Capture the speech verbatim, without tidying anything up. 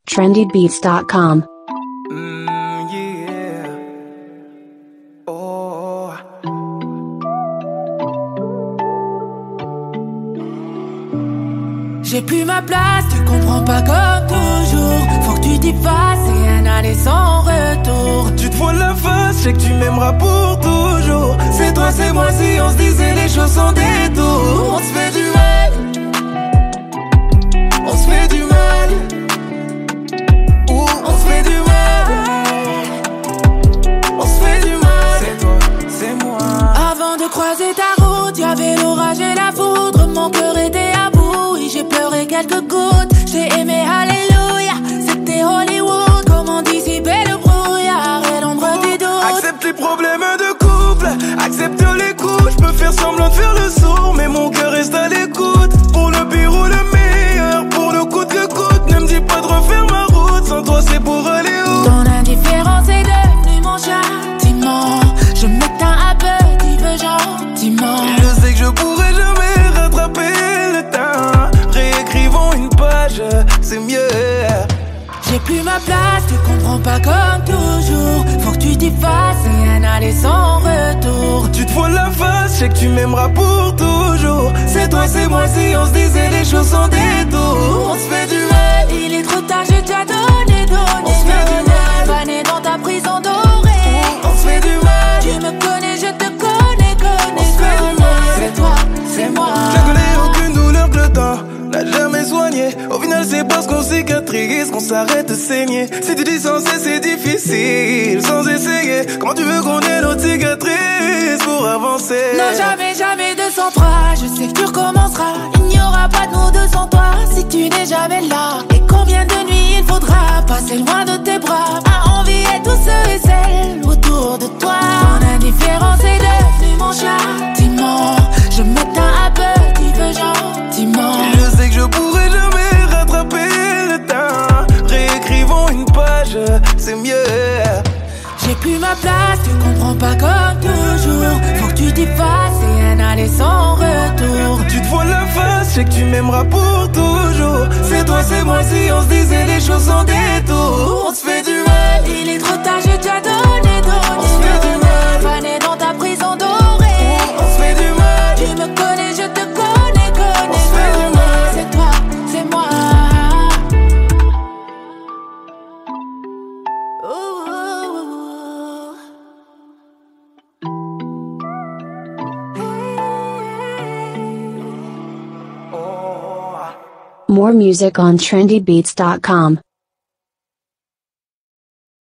trendy beats dot com. Mm, yeah. Oh. J'ai plus ma place, tu comprends pas comme toujours. Faut que tu t'y fasses et un aller sans retour. Tu te vois la face, je sais que tu m'aimeras pour toujours. C'est toi, c'est moi, si on se disait les choses sans détour. On se fait du mal. On se fait du mal. Ouh, on se fait du mal. On se fait du mal. C'est toi, c'est moi. Avant de croiser ta route, y'avait l'orage et la foudre. Mon cœur était à bout, et j'ai pleuré quelques gouttes. J'ai aimé, alléluia, c'était Hollywood. Comment dissiper le brouillard et l'ombre du doute. Accepte les problèmes de couple, accepte les coups. Je peux faire semblant de faire le sourd, mais mon cœur reste à l'écoute. Pour le pire ou le meilleur, pour le coûte que coûte. Ne me dis pas de refaire ma route, sans toi c'est pour aller où. Ton indifférence est devenue mon châtiment. Je m'éteins à petit peu gentiment. Je sais que je pourrais jamais rattraper le temps. Réécrivons une page, c'est mieux. J'ai plus ma place, tu comprends pas comme toujours. Faut que tu t'y fasses et un aller sans retour. Tu te vois la face, je sais que tu m'aimeras pour toujours. C'est toi, c'est moi, si on se disait les choses sans détour. On se fait du mal. Il est trop tard, j'ai déjà donné, donné, On se fait du mal. Vanné dans ta prison dorée. On se fait du mal. Tu me connais, je te connais, connais, On se fait du mal. C'est toi, c'est moi. Je connais aucune douleur que le temps n'a jamais soigné. Au final c'est parce qu'on cicatrise qu'on s'arrête de saigner. Si tu dis sans cesse c'est difficile, sans essayer. Comment tu veux qu'on ait notre cicatrice pour avancer? Non, jamais, jamais de sans toi. Je sais que tu recommenceras. Il n'y aura pas de nous deux sans toi. Si tu n'es jamais là. Et combien de nuits il faudra passer loin de tes bras à envier tous ceux et celles autour de toi. Ton indifférence est devenue mon châtiment. Je m'éteins à petit peu gentiment. Je sais que je pourrais jamais rattraper le temps. Réécrivons une page, c'est mieux. J'ai plus ma place, tu comprends pas comme toujours. Faut que tu t'y fasses et un aller sans retour. Tu te vois la face, je sais que tu m'aimeras pour toujours. C'est toi, c'est moi, si on se disait les choses sans détour. On se fait du mal. Il est trop tard, j'ai déjà donné, donné. On se fait du mal. Vanné dans ta prison dorée. On se fait du mal. Tu me connais, je te connais, connais. On se fait du mal. C'est toi, c'est moi. Ouh. More music on trendy beats dot com.